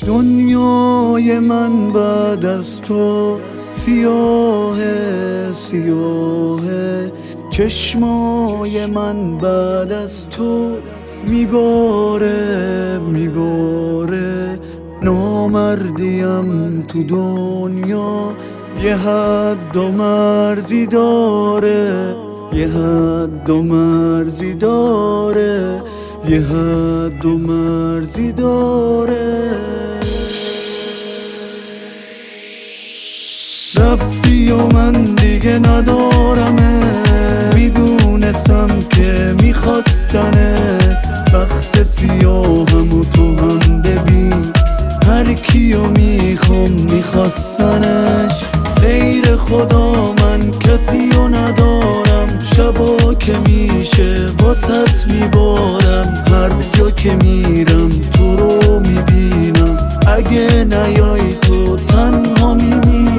دنیای من بعد از تو سیاهه سیاهه، چشمای من بعد از تو میباره میباره. نامردیم تو دنیا یه حد و مرزی داره، یه حد و مرزی داره، یه حد و مرزی داره. رفتی و من دیگه ندارمه، میدونستم که میخواستنه. وقت سیاهم و تو هم ببین، هر کیو میخوام میخواستنش. غیر خدا من کسیو ندارم، شبا که میشه واسط میبارم. هر جا که میرم تو رو میبینم، اگه نیای تو تنها میمیرم.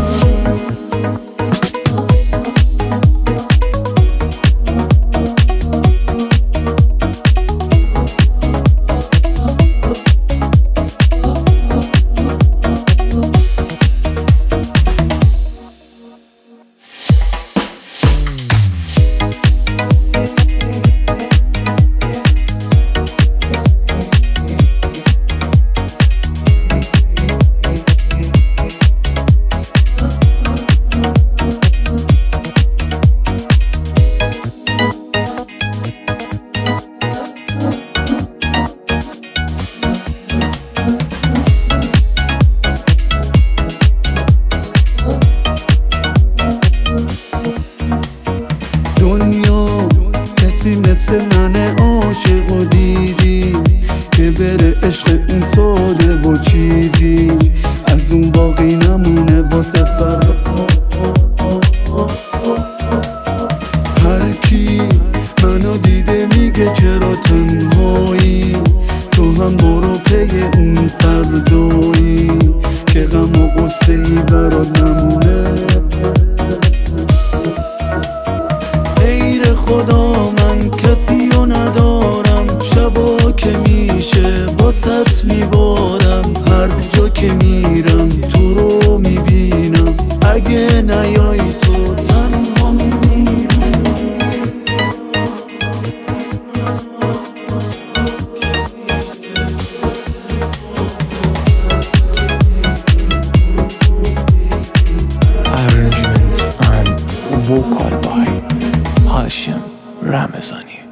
مثل من عاشق و دیدی که بره عشق اون ساده و چیزی، از اون باقی نمونه واسه فردا. هر کی منو دیده میگه چرا تنهایی، تو هم برو پی اون فردایی که غم و غصه ای برات نمونه. غیر خدا من کسیو ندارم، شبا که میشه واسط میبارم. هر جا که میرم تو رو میبینم، اگه نیای تو تنها میمیرم. Arrangements and vocal by Hashim Ramazani.